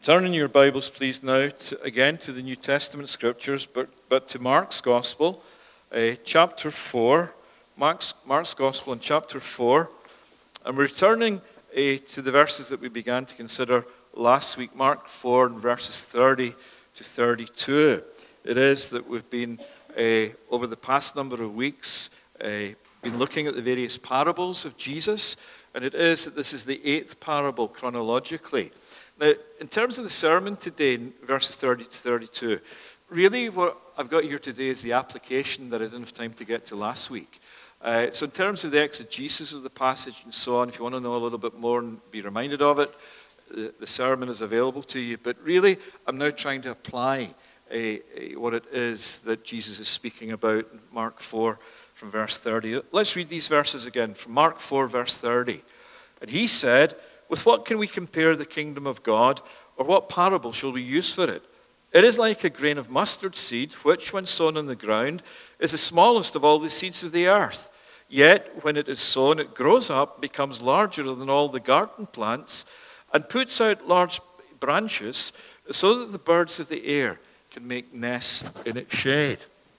Turn in your Bibles, please, now again to the New Testament scriptures, but to Mark's Gospel, chapter 4. Mark's Gospel in chapter 4. And we're returning to the verses that we began to consider last week, Mark 4 and verses 30 to 32. It is that we've been, over the past number of weeks, been looking at the various parables of Jesus, and it is that this is the 8th parable chronologically. Now, in terms of the sermon today, in verses 30 to 32, really what I've got here today is the application that I didn't have time to get to last week. So in terms of the exegesis of the passage and so on, if you want to know a little bit more and be reminded of it, the sermon is available to you. But really, I'm now trying to apply what it is that Jesus is speaking about in Mark 4 from verse 30. Let's read these verses again from Mark 4, verse 30. And he said, "With what can we compare the kingdom of God, or what parable shall we use for it? It is like a grain of mustard seed, which, when sown on the ground, is the smallest of all the seeds of the earth. Yet, when it is sown, it grows up, becomes larger than all the garden plants, and puts out large branches, so that the birds of the air can make nests in its shade."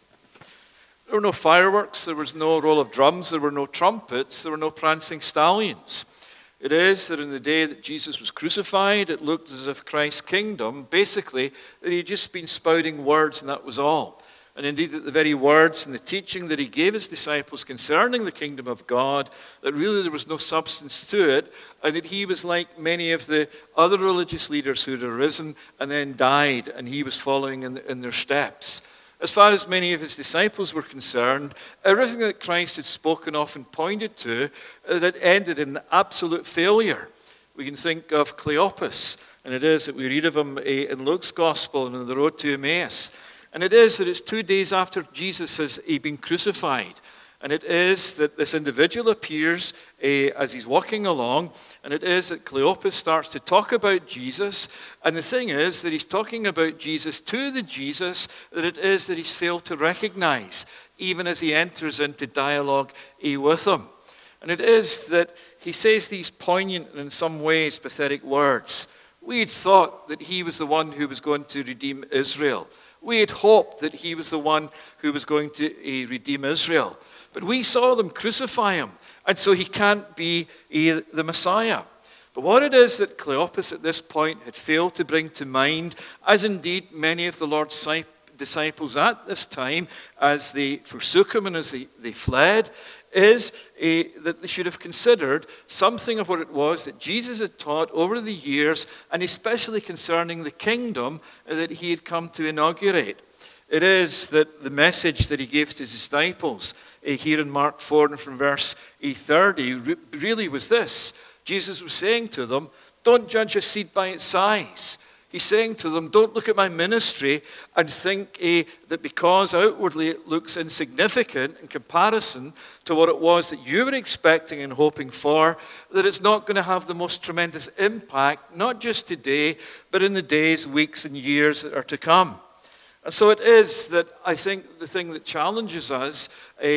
There were no fireworks, there was no roll of drums, there were no trumpets, there were no prancing stallions. It is that in the day that Jesus was crucified, it looked as if Christ's kingdom, basically, that he had just been spouting words and that was all. And indeed that the very words and the teaching that he gave his disciples concerning the kingdom of God, that really there was no substance to it, and that he was like many of the other religious leaders who had arisen and then died, and he was following in their steps. As far as many of his disciples were concerned, everything that Christ had spoken of and pointed to, that ended in absolute failure. We can think of Cleopas, and it is that we read of him in Luke's Gospel and on the road to Emmaus. And it is that it's 2 days after Jesus has been crucified. And it is that this individual appears as he's walking along, and it is that Cleopas starts to talk about Jesus. And the thing is that he's talking about Jesus to the Jesus that it is that he's failed to recognize, even as he enters into dialogue with him. And it is that he says these poignant and in some ways pathetic words. We had thought that he was the one who was going to redeem Israel. We had hoped that he was the one who was going to redeem Israel. But we saw them crucify him, and so he can't be the Messiah. But what it is that Cleopas at this point had failed to bring to mind, as indeed many of the Lord's disciples at this time, as they forsook him and as they fled, is that they should have considered something of what it was that Jesus had taught over the years, and especially concerning the kingdom that he had come to inaugurate. It is that the message that he gave to his disciples here in Mark 4 and from verse 30 really was this. Jesus was saying to them, don't judge a seed by its size. He's saying to them, don't look at my ministry and think that because outwardly it looks insignificant in comparison to what it was that you were expecting and hoping for, that it's not going to have the most tremendous impact, not just today, but in the days, weeks, and years that are to come. And so it is that I think the thing that challenges us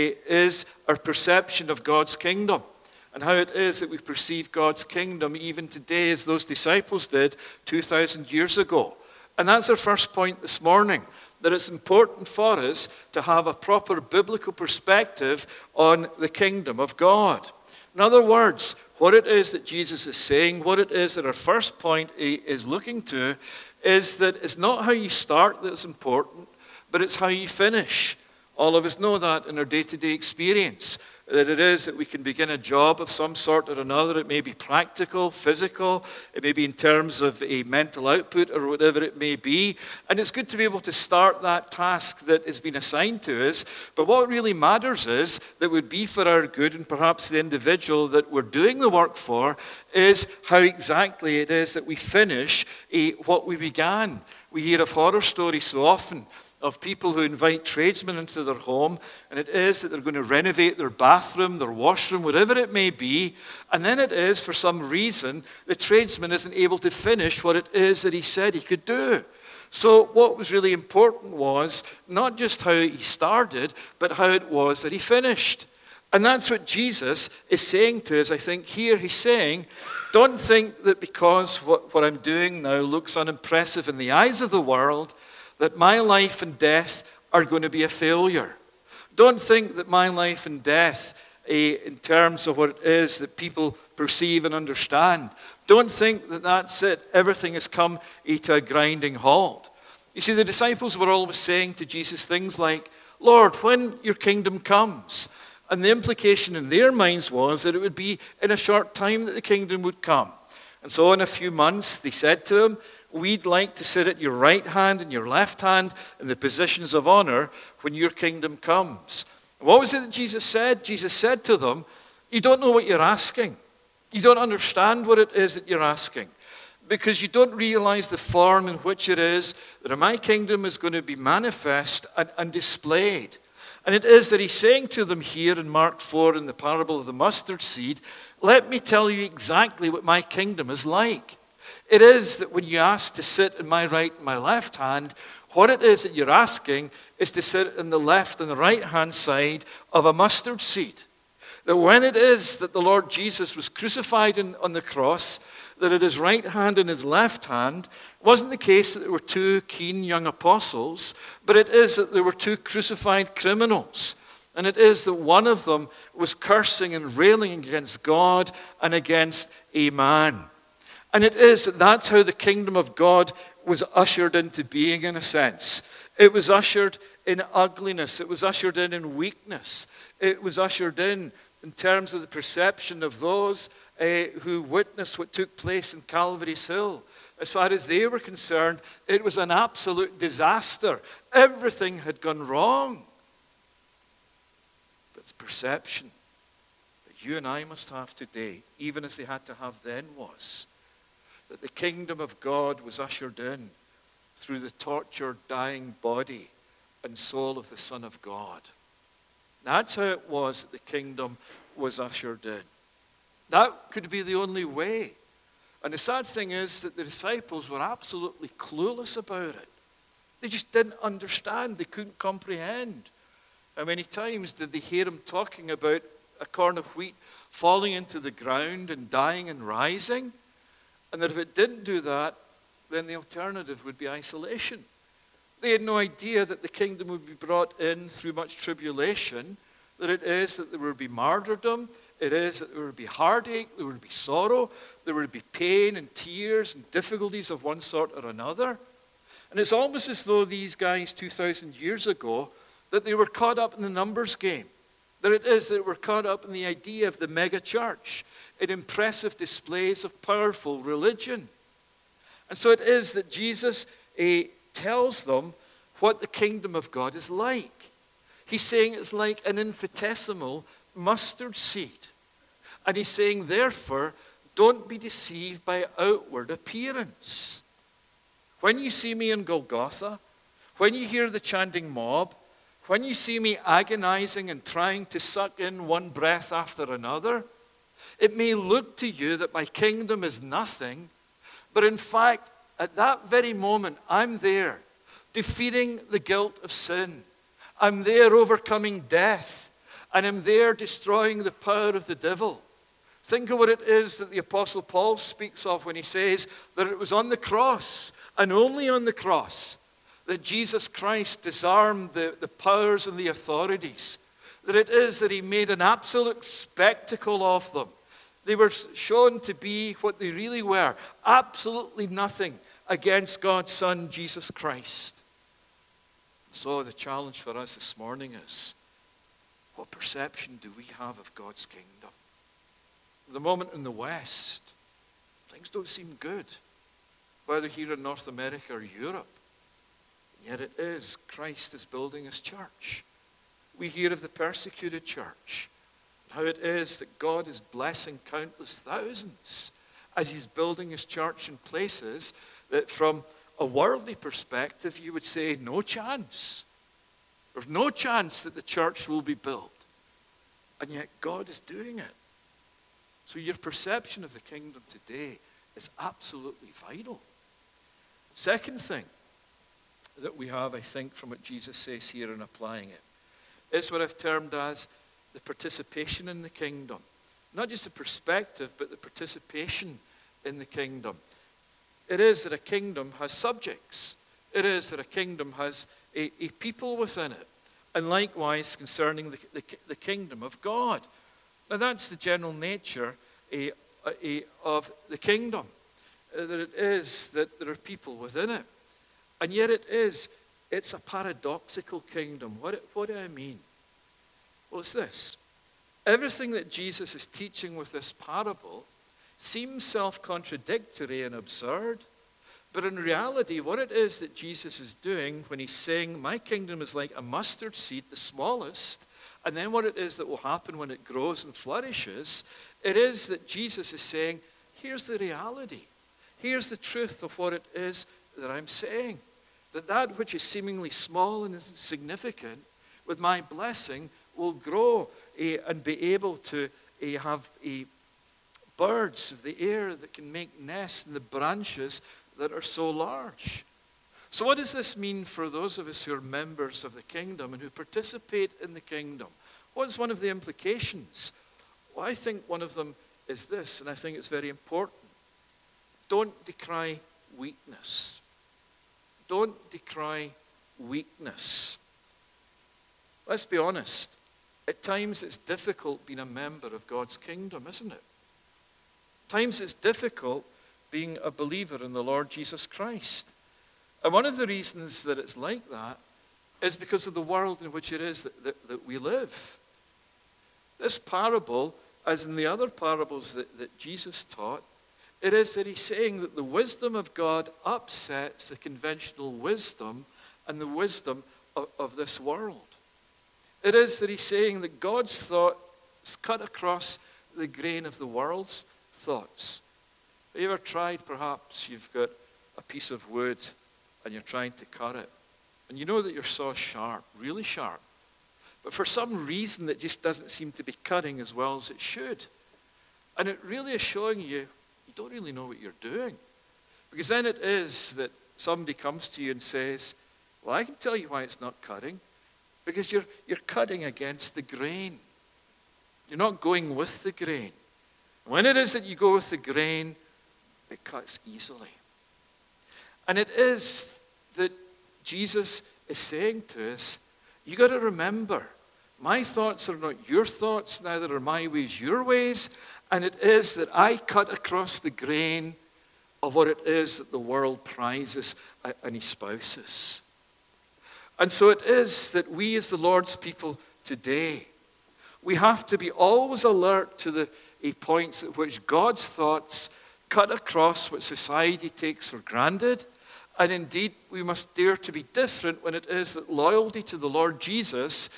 is our perception of God's kingdom and how it is that we perceive God's kingdom even today as those disciples did 2,000 years ago. And that's our first point this morning, that it's important for us to have a proper biblical perspective on the kingdom of God. In other words, what it is that Jesus is saying, what it is that our first point is looking to, is that it's not how you start that's important, but it's how you finish. All of us know that in our day-to-day experience, that it is that we can begin a job of some sort or another. It may be practical, physical, it may be in terms of a mental output or whatever it may be. And it's good to be able to start that task that has been assigned to us. But what really matters is, that would be for our good and perhaps the individual that we're doing the work for, is how exactly it is that we finish what we began. We hear of horror stories so often of people who invite tradesmen into their home, and it is that they're going to renovate their bathroom, their washroom, whatever it may be, and then it is, for some reason, the tradesman isn't able to finish what it is that he said he could do. So what was really important was not just how he started, but how it was that he finished. And that's what Jesus is saying to us, I think, here. He's saying, Don't think that because what I'm doing now looks unimpressive in the eyes of the world, that my life and death are going to be a failure. Don't think that my life and death, in terms of what it is that people perceive and understand, don't think that that's it. Everything has come to a grinding halt. You see, the disciples were always saying to Jesus things like, Lord, when your kingdom comes. And the implication in their minds was that it would be in a short time that the kingdom would come. And so in a few months, they said to him, we'd like to sit at your right hand and your left hand in the positions of honor when your kingdom comes. What was it that Jesus said? Jesus said to them, you don't know what you're asking. You don't understand what it is that you're asking, because you don't realize the form in which it is that my kingdom is going to be manifest and displayed. And it is that he's saying to them here in Mark 4 in the parable of the mustard seed, let me tell you exactly what my kingdom is like. It is that when you ask to sit in my right and my left hand, what it is that you're asking is to sit in the left and the right hand side of a mustard seed. That when it is that the Lord Jesus was crucified on the cross, that at his right hand and his left hand, it wasn't the case that there were two keen young apostles, but it is that there were two crucified criminals. And it is that one of them was cursing and railing against God and against a man. And it is that that's how the kingdom of God was ushered into being, in a sense. It was ushered in ugliness. It was ushered in weakness. It was ushered in terms of the perception of those who witnessed what took place in Calvary's Hill. As far as they were concerned, it was an absolute disaster. Everything had gone wrong. But the perception that you and I must have today, even as they had to have then, was that the kingdom of God was ushered in through the tortured, dying body and soul of the Son of God. That's how it was that the kingdom was ushered in. That could be the only way. And the sad thing is that the disciples were absolutely clueless about it. They just didn't understand. They couldn't comprehend. How many times did they hear him talking about a corn of wheat falling into the ground and dying and rising? And that if it didn't do that, then the alternative would be isolation. They had no idea that the kingdom would be brought in through much tribulation, that it is that there would be martyrdom, it is that there would be heartache, there would be sorrow, there would be pain and tears and difficulties of one sort or another. And it's almost as though these guys 2,000 years ago, that they were caught up in the numbers game. That it is that they were caught up in the idea of the mega church, in impressive displays of powerful religion. And so it is that Jesus tells them what the kingdom of God is like. He's saying it's like an infinitesimal mustard seed. And he's saying, therefore, don't be deceived by outward appearance. When you see me in Golgotha, when you hear the chanting mob, when you see me agonizing and trying to suck in one breath after another, it may look to you that my kingdom is nothing, but in fact, at that very moment, I'm there, defeating the guilt of sin. I'm there overcoming death, and I'm there destroying the power of the devil. Think of what it is that the Apostle Paul speaks of when he says that it was on the cross, and only on the cross, that Jesus Christ disarmed the powers and the authorities. That it is that he made an absolute spectacle of them. They were shown to be what they really were, absolutely nothing against God's Son, Jesus Christ. So the challenge for us this morning is, what perception do we have of God's kingdom? At the moment in the West, things don't seem good, whether here in North America or Europe. Yet it is, Christ is building his church. We hear of the persecuted church, how it is that God is blessing countless thousands as he's building his church in places that from a worldly perspective you would say no chance. There's no chance that the church will be built. And yet God is doing it. So your perception of the kingdom today is absolutely vital. Second thing that we have, I think, from what Jesus says here in applying it, is what I've termed as the participation in the kingdom. Not just the perspective, but the participation in the kingdom. It is that a kingdom has subjects. It is that a kingdom has a people within it. And likewise concerning the kingdom of God. Now that's the general nature of the kingdom. That it is that there are people within it. And yet it's a paradoxical kingdom. What do I mean? Well, it's this. Everything that Jesus is teaching with this parable seems self-contradictory and absurd. But in reality, what it is that Jesus is doing when he's saying, my kingdom is like a mustard seed, the smallest, and then what it is that will happen when it grows and flourishes, it is that Jesus is saying, here's the reality. Here's the truth of what it is that I'm saying. That which is seemingly small and insignificant, with my blessing, will grow and be able to have birds of the air that can make nests in the branches that are so large. So what does this mean for those of us who are members of the kingdom and who participate in the kingdom? What's one of the implications? Well, I think one of them is this, and I think it's very important. Don't decry weakness. Don't decry weakness. Let's be honest. At times it's difficult being a member of God's kingdom, isn't it? At times it's difficult being a believer in the Lord Jesus Christ. And one of the reasons that it's like that is because of the world in which it is that we live. This parable, as in the other parables that Jesus taught, it is that he's saying that the wisdom of God upsets the conventional wisdom and the wisdom of this world. It is that he's saying that God's thought is cut across the grain of the world's thoughts. Have you ever tried, perhaps, you've got a piece of wood and you're trying to cut it. And you know that your saw's sharp, really sharp. But for some reason it just doesn't seem to be cutting as well as it should. And it really is showing you don't really know what you're doing. Because then it is that somebody comes to you and says, well, I can tell you why it's not cutting. Because you're cutting against the grain. You're not going with the grain. When it is that you go with the grain, it cuts easily. And it is that Jesus is saying to us, you got to remember, my thoughts are not your thoughts, neither are my ways your ways. And it is that I cut across the grain of what it is that the world prizes and espouses. And so it is that we as the Lord's people today, we have to be always alert to the points at which God's thoughts cut across what society takes for granted. And indeed, we must dare to be different when it is that loyalty to the Lord Jesus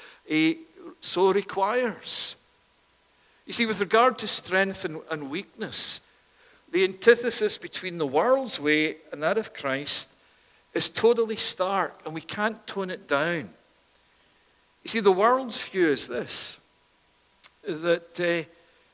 so requires. You see, with regard to strength and weakness, the antithesis between the world's way and that of Christ is totally stark, and we can't tone it down. You see, the world's view is this, that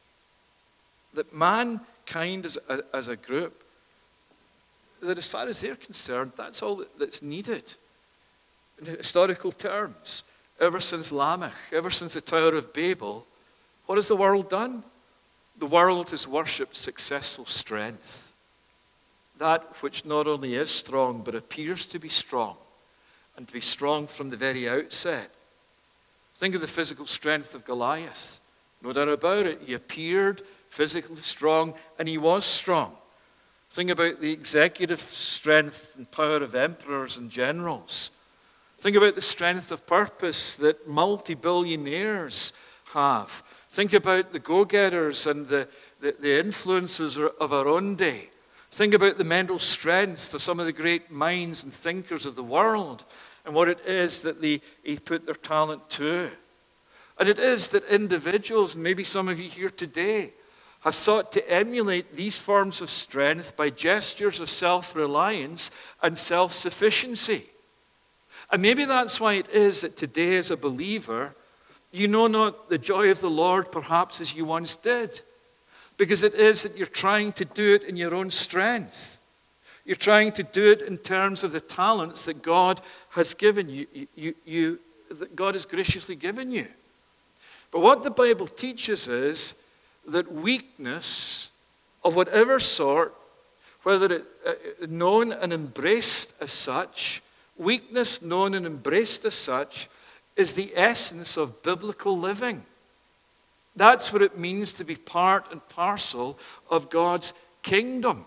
mankind as a group, that as far as they're concerned, that's all that's needed. In historical terms, ever since Lamech, ever since the Tower of Babel, what has the world done? The world has worshipped successful strength. That which not only is strong, but appears to be strong, and to be strong from the very outset. Think of the physical strength of Goliath. No doubt about it, he appeared physically strong, and he was strong. Think about the executive strength and power of emperors and generals. Think about the strength of purpose that multi-billionaires have. Think about the go-getters and the influences of our own day. Think about the mental strength of some of the great minds and thinkers of the world and what it is that they put their talent to. And it is that individuals, and maybe some of you here today, have sought to emulate these forms of strength by gestures of self-reliance and self-sufficiency. And maybe that's why it is that today as a believer, you know not the joy of the Lord perhaps as you once did. Because it is that you're trying to do it in your own strength. You're trying to do it in terms of the talents that God has given you, that God has graciously given you. But what the Bible teaches is that weakness of whatever sort, whether it known and embraced as such, weakness known and embraced as such, is the essence of biblical living. That's what it means to be part and parcel of God's kingdom.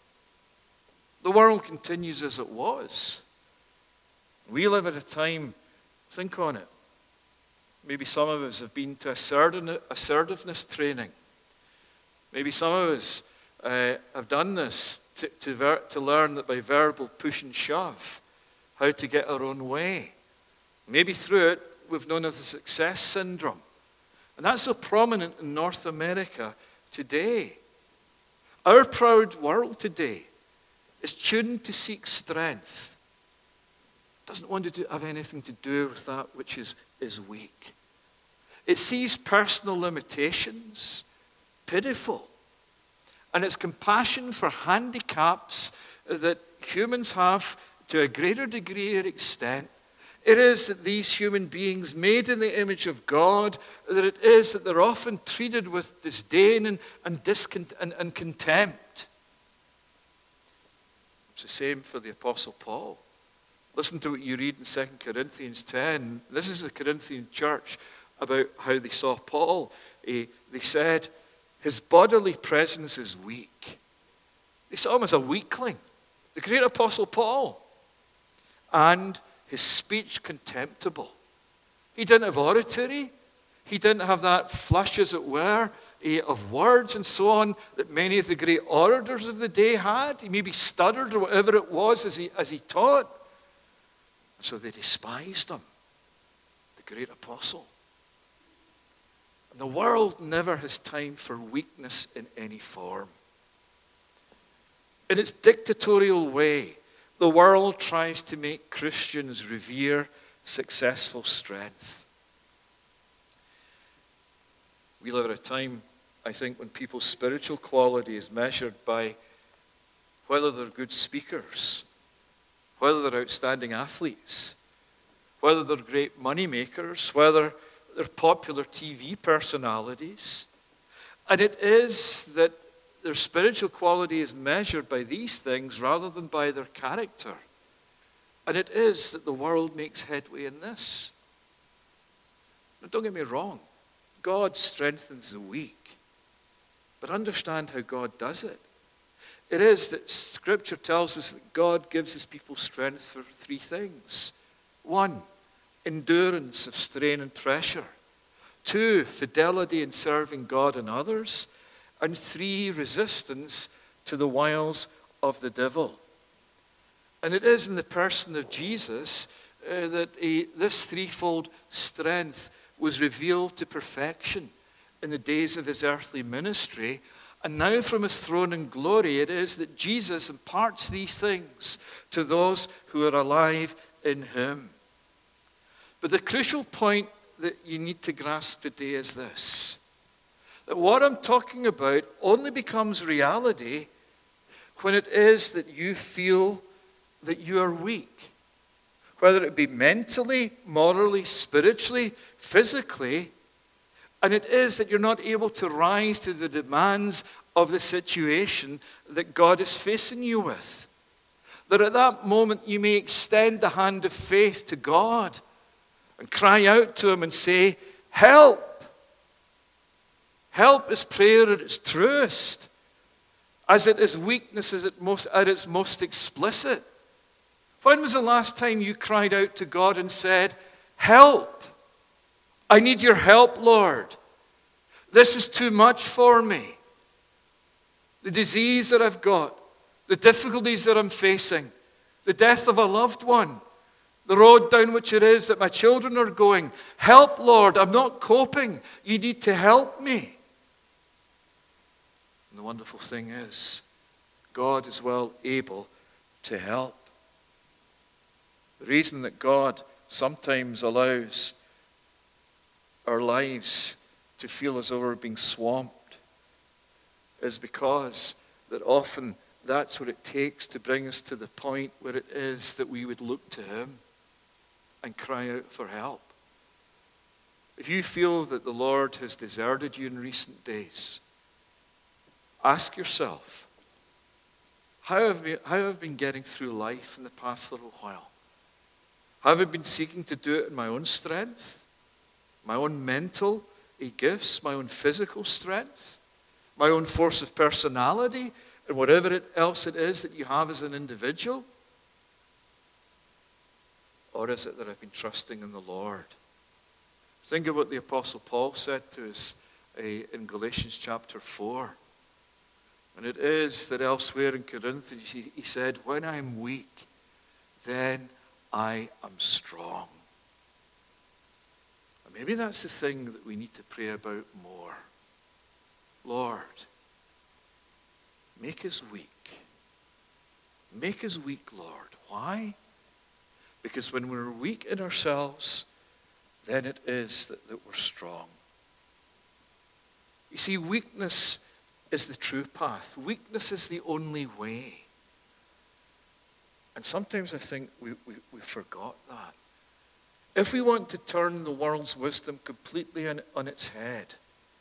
The world continues as it was. We live at a time, think on it. Maybe some of us have been to assertiveness training. Maybe some of us have done this to learn that by verbal push and shove, how to get our own way. Maybe through it, we've known of the success syndrome. And that's so prominent in North America today. Our proud world today is tuned to seek strength. It doesn't want to have anything to do with that which is weak. It sees personal limitations pitiful. And its compassion for handicaps that humans have to a greater degree or extent. It is that these human beings made in the image of God, that it is that they're often treated with disdain and contempt. It's the same for the Apostle Paul. Listen to what you read in 2 Corinthians 10. This is the Corinthian church about how they saw Paul. They said, his bodily presence is weak. They saw him as a weakling. The great Apostle Paul. And his speech contemptible. He didn't have oratory. He didn't have that flush, as it were, of words and so on that many of the great orators of the day had. He maybe stuttered or whatever it was as he taught. So they despised him, the great apostle. And the world never has time for weakness in any form. In its dictatorial way, the world tries to make Christians revere successful strength. We live at a time, I think, when people's spiritual quality is measured by whether they're good speakers, whether they're outstanding athletes, whether they're great money makers, whether they're popular TV personalities. And it is that their spiritual quality is measured by these things rather than by their character. And it is that the world makes headway in this. Now, don't get me wrong. God strengthens the weak. But understand how God does it. It is that Scripture tells us that God gives his people strength for three things. 1, endurance of strain and pressure. 2, fidelity in serving God and others. And 3, resistance to the wiles of the devil. And it is in the person of Jesus that this threefold strength was revealed to perfection in the days of his earthly ministry. And now from his throne in glory, it is that Jesus imparts these things to those who are alive in him. But the crucial point that you need to grasp today is this. That what I'm talking about only becomes reality when it is that you feel that you are weak. Whether it be mentally, morally, spiritually, physically, and it is that you're not able to rise to the demands of the situation that God is facing you with. That at that moment you may extend the hand of faith to God and cry out to him and say, help! Help is prayer at its truest, as it is weakness at its most explicit. When was the last time you cried out to God and said, help! I need your help, Lord. This is too much for me. The disease that I've got, the difficulties that I'm facing, the death of a loved one, the road down which it is that my children are going. Help, Lord, I'm not coping. You need to help me. And the wonderful thing is, God is well able to help. The reason that God sometimes allows our lives to feel as though we're being swamped is because that often that's what it takes to bring us to the point where it is that we would look to him and cry out for help. If you feel that the Lord has deserted you in recent days, Ask yourself, how have I been getting through life in the past little while? Have I been seeking to do it in my own strength, my own mental gifts, my own physical strength, my own force of personality, and whatever else it is that you have as an individual? Or is it that I've been trusting in the Lord? Think of what the Apostle Paul said to us in Galatians chapter 4. And it is that elsewhere in Corinthians he said, when I'm weak, then I am strong. And maybe that's the thing that we need to pray about more. Lord, make us weak. Make us weak, Lord. Why? Because when we're weak in ourselves, then it is that we're strong. You see, weakness is the true path. Weakness is the only way. And sometimes I think we forgot that. If we want to turn the world's wisdom completely on its head,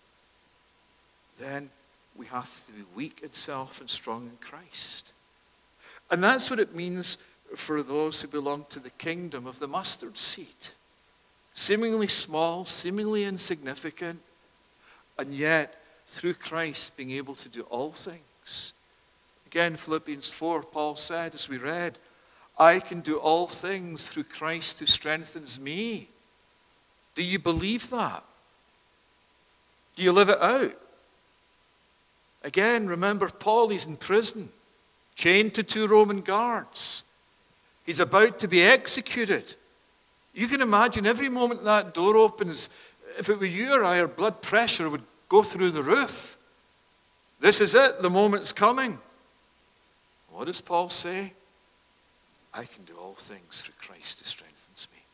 then we have to be weak in self and strong in Christ. And that's what it means for those who belong to the kingdom of the mustard seed. Seemingly small, seemingly insignificant, and yet through Christ being able to do all things. Again, Philippians 4, Paul said, as we read, I can do all things through Christ who strengthens me. Do you believe that? Do you live it out? Again, remember Paul, he's in prison, chained to 2 Roman guards. He's about to be executed. You can imagine every moment that door opens, if it were you or I, our blood pressure would go through the roof. This is it, the moment's coming. What does Paul say? I can do all things through Christ who strengthens me.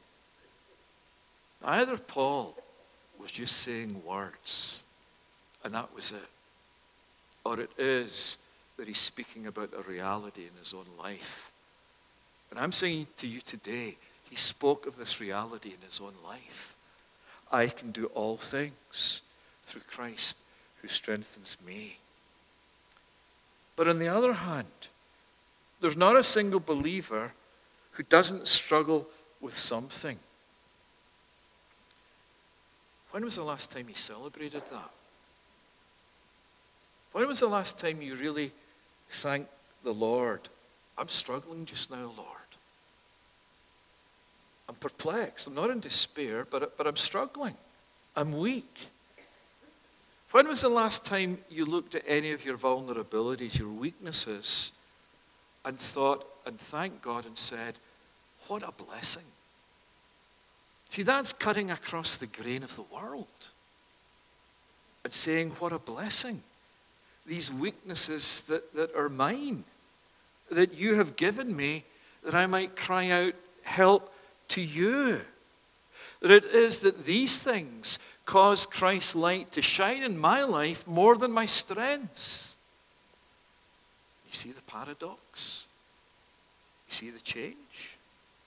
Either Paul was just saying words, and that was it, or it is that he's speaking about a reality in his own life. And I'm saying to you today, he spoke of this reality in his own life. I can do all things through Christ who strengthens me. But on the other hand, there's not a single believer who doesn't struggle with something. When was the last time you celebrated that? When was the last time you really thanked the Lord? I'm struggling just now, Lord. I'm perplexed. I'm not in despair, but I'm struggling. I'm weak. When was the last time you looked at any of your vulnerabilities, your weaknesses, and thought and thanked God and said, what a blessing? See, that's cutting across the grain of the world and saying, what a blessing. These weaknesses that are mine, that you have given me, that I might cry out, help to you. That it is that these things cause Christ's light to shine in my life more than my strengths. You see the paradox? You see the change?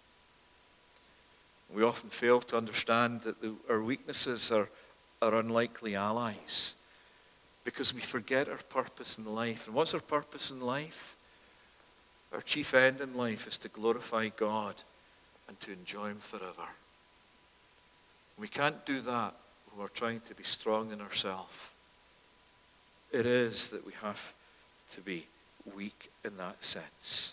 We often fail to understand that our weaknesses are unlikely allies because we forget our purpose in life. And what's our purpose in life? Our chief end in life is to glorify God and to enjoy Him forever. We can't do that when we're trying to be strong in ourselves. It is that we have to be weak in that sense.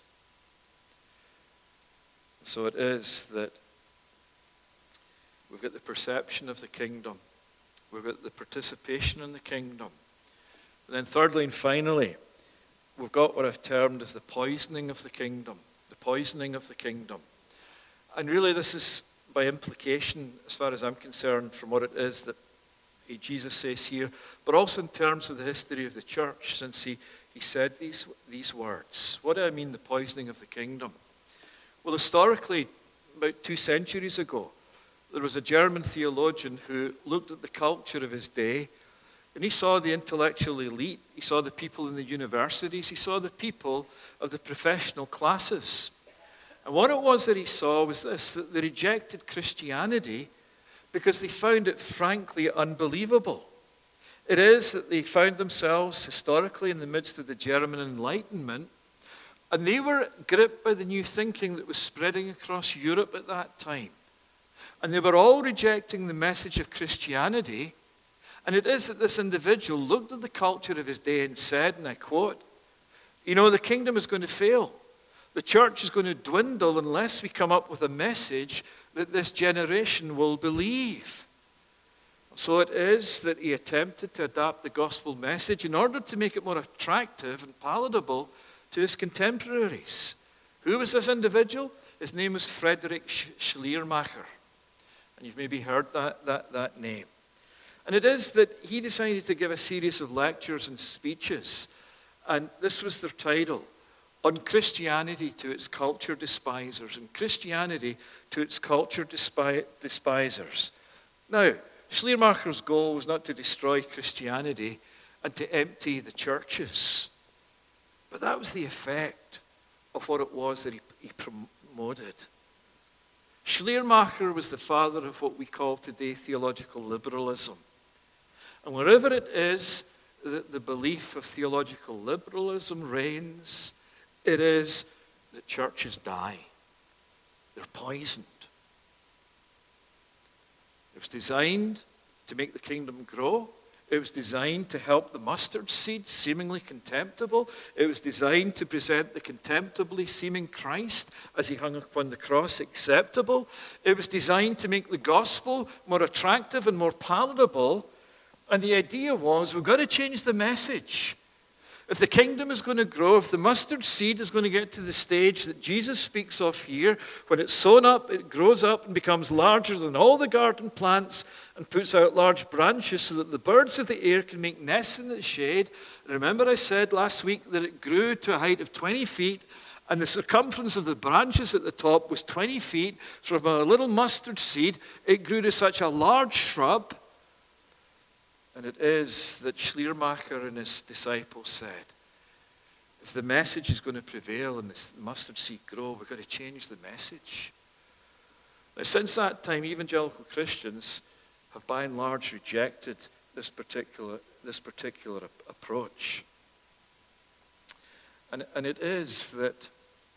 So it is that we've got the perception of the kingdom. We've got the participation in the kingdom. And then thirdly and finally, we've got what I've termed as the poisoning of the kingdom. The poisoning of the kingdom. And really this is by implication, as far as I'm concerned, from what it is that Jesus says here, but also in terms of the history of the church, since he said these words. What do I mean, the poisoning of the kingdom? Well, historically, about 2 centuries ago, there was a German theologian who looked at the culture of his day, and he saw the intellectual elite, he saw the people in the universities, he saw the people of the professional classes. And what it was that he saw was this, that they rejected Christianity because they found it frankly unbelievable. It is that they found themselves historically in the midst of the German Enlightenment, and they were gripped by the new thinking that was spreading across Europe at that time. And they were all rejecting the message of Christianity. And it is that this individual looked at the culture of his day and said, and I quote, the kingdom is going to fail. The church is going to dwindle unless we come up with a message that this generation will believe. So it is that he attempted to adapt the gospel message in order to make it more attractive and palatable to his contemporaries. Who was this individual? His name was Friedrich Schleiermacher. And you've maybe heard that name. And it is that he decided to give a series of lectures and speeches. And this was their title, On Christianity to its Culture Despisers, and Christianity to its Culture Despisers. Now, Schleiermacher's goal was not to destroy Christianity and to empty the churches. But that was the effect of what it was that he promoted. Schleiermacher was the father of what we call today theological liberalism. And wherever it is that the belief of theological liberalism reigns, it is that churches die. They're poisoned. It was designed to make the kingdom grow. It was designed to help the mustard seed, seemingly contemptible. It was designed to present the contemptibly seeming Christ as he hung upon the cross acceptable. It was designed to make the gospel more attractive and more palatable. And the idea was, we've got to change the message. If the kingdom is going to grow, if the mustard seed is going to get to the stage that Jesus speaks of here, when it's sown up, it grows up and becomes larger than all the garden plants and puts out large branches so that the birds of the air can make nests in its shade. And remember I said last week that it grew to a height of 20 feet and the circumference of the branches at the top was 20 feet. So from a little mustard seed, it grew to such a large shrub. And it is that Schleiermacher and his disciples said, if the message is going to prevail and the mustard seed grow, we've got to change the message. Now, since that time, evangelical Christians have by and large rejected this particular approach. And it is that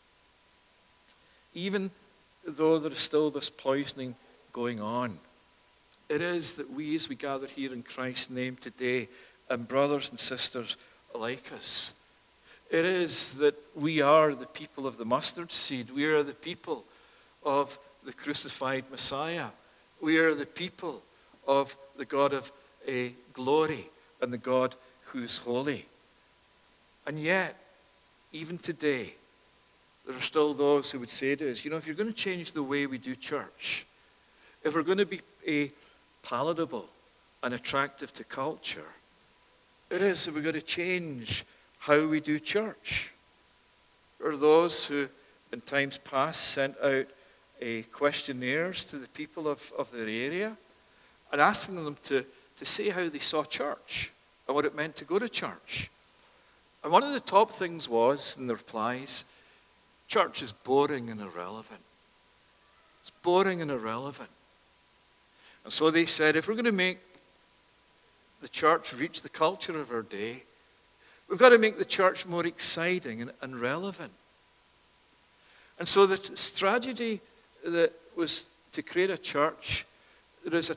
even though there is still this poisoning going on, it is that we, as we gather here in Christ's name today, and brothers and sisters like us, it is that we are the people of the mustard seed. We are the people of the crucified Messiah. We are the people of the God of glory and the God who is holy. And yet, even today, there are still those who would say to us, if you're going to change the way we do church, if we're going to be palatable and attractive to culture, it is that we've got to change how we do church. There are those who, in times past, sent out questionnaires to the people of their area and asking them to say how they saw church and what it meant to go to church. And one of the top things was, in the replies, church is boring and irrelevant. It's boring and irrelevant. And so they said, if we're going to make the church reach the culture of our day, we've got to make the church more exciting and relevant. And so the strategy that was to create a church that is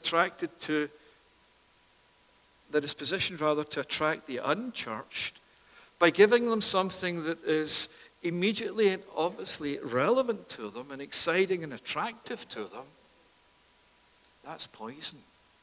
positioned to attract the unchurched by giving them something that is immediately and obviously relevant to them and exciting and attractive to them, that's poison.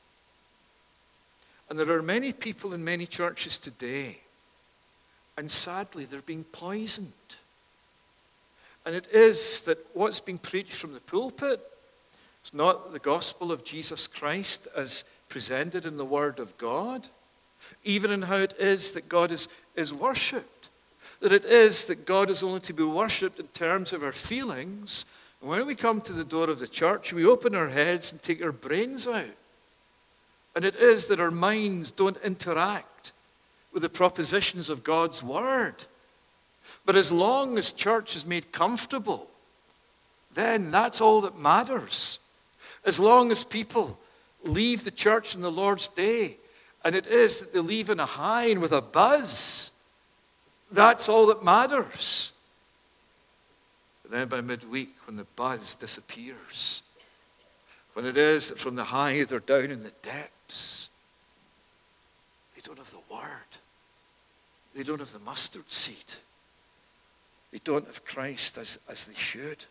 And there are many people in many churches today, and sadly they're being poisoned. And it is that what's being preached from the pulpit is not the gospel of Jesus Christ as presented in the Word of God, even in how it is that God is worshipped. That it is that God is only to be worshipped in terms of our feelings. And when we come to the door of the church, we open our heads and take our brains out. And it is that our minds don't interact with the propositions of God's Word. But as long as church is made comfortable, then that's all that matters. As long as people leave the church on the Lord's day And it is that they leave in a high and with a buzz. That's all that matters. But then by midweek, when the buzz disappears, when it is that from the high they're down in the depths, they don't have the word. They don't have the mustard seed. They don't have Christ as they should.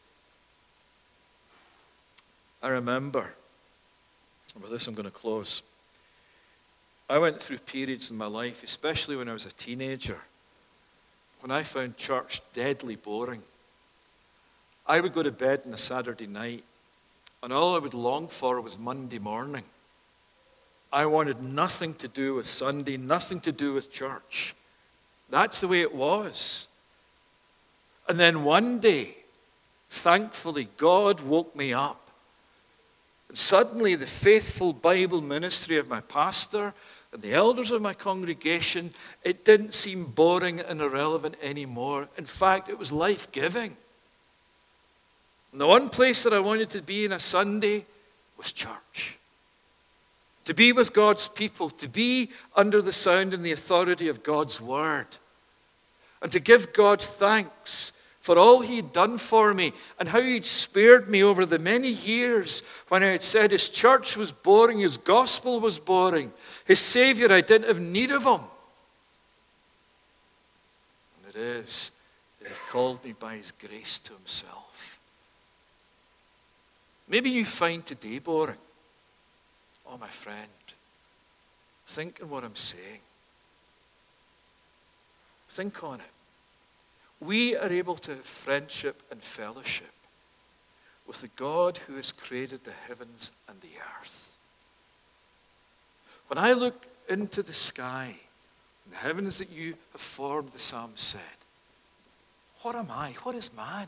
I remember, and with this I'm going to close, I went through periods in my life, especially when I was a teenager, when I found church deadly boring. I would go to bed on a Saturday night, and all I would long for was Monday morning. I wanted nothing to do with Sunday, nothing to do with church. That's the way it was. And then one day, thankfully, God woke me up. And suddenly the faithful Bible ministry of my pastor and the elders of my congregation, it didn't seem boring and irrelevant anymore. In fact, it was life-giving. And the one place that I wanted to be on a Sunday was church. To be with God's people, to be under the sound and the authority of God's word. And to give God thanks for all he'd done for me and how he'd spared me over the many years when I had said his church was boring, his gospel was boring, his Savior, I didn't have need of him. And it is that he called me by his grace to himself. Maybe you find today boring. Oh, my friend, think on what I'm saying. Think on it. We are able to have friendship and fellowship with the God who has created the heavens and the earth. When I look into the sky, and the heavens that you have formed, the psalm said, what am I? What is man?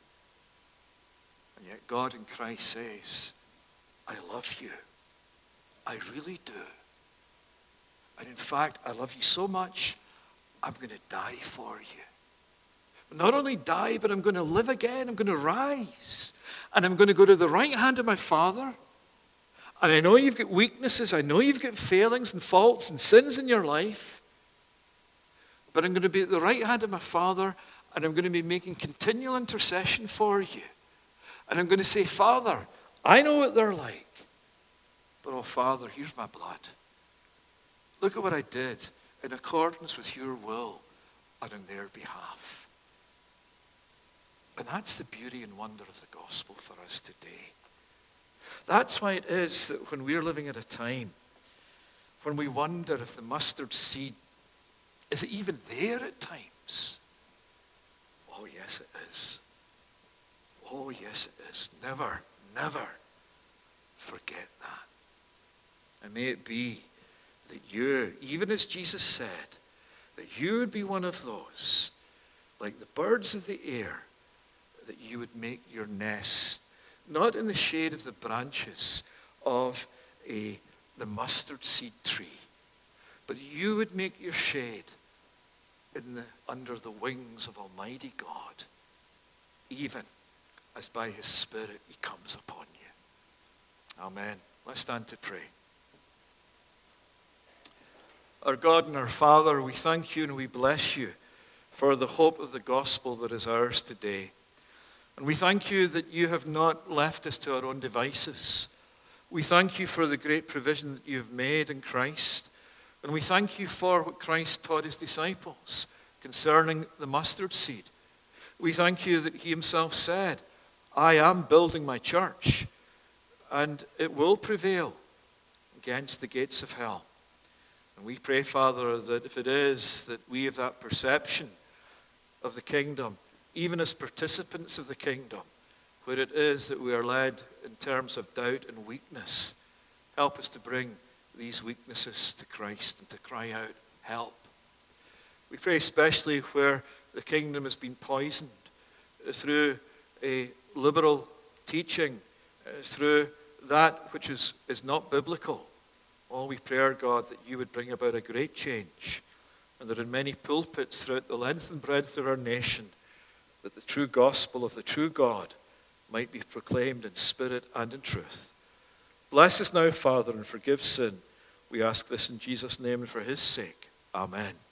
And yet God in Christ says, I love you. I really do. And in fact, I love you so much, I'm going to die for you. Not only die, but I'm going to live again. I'm going to rise. And I'm going to go to the right hand of my Father. And I know you've got weaknesses. I know you've got failings and faults and sins in your life. But I'm going to be at the right hand of my Father, and I'm going to be making continual intercession for you. And I'm going to say, Father, I know what they're like. But, oh, Father, here's my blood. Look at what I did in accordance with your will and on their behalf. And that's the beauty and wonder of the gospel for us today. That's why it is that when we're living at a time when we wonder if the mustard seed, is it even there at times? Oh, yes, it is. Oh, yes, it is. Never, never forget that. And may it be that you, even as Jesus said, that you would be one of those, like the birds of the air, that you would make your nest, not in the shade of the branches of the mustard seed tree, but you would make your shade under the wings of Almighty God, even as by his Spirit he comes upon you. Amen. Let's stand to pray. Our God and our Father, we thank you and we bless you for the hope of the gospel that is ours today. And we thank you that you have not left us to our own devices. We thank you for the great provision that you have made in Christ. And we thank you for what Christ taught his disciples concerning the mustard seed. We thank you that he himself said, I am building my church, and it will prevail against the gates of hell. And we pray, Father, that if it is that we have that perception of the kingdom, even as participants of the kingdom, where it is that we are led in terms of doubt and weakness, help us to bring these weaknesses to Christ and to cry out, help. We pray especially where the kingdom has been poisoned through a liberal teaching, through that which is not biblical. Oh, we pray, our God, that you would bring about a great change, and that in many pulpits throughout the length and breadth of our nation, that the true gospel of the true God might be proclaimed in spirit and in truth. Bless us now, Father, and forgive sin. We ask this in Jesus' name and for his sake. Amen.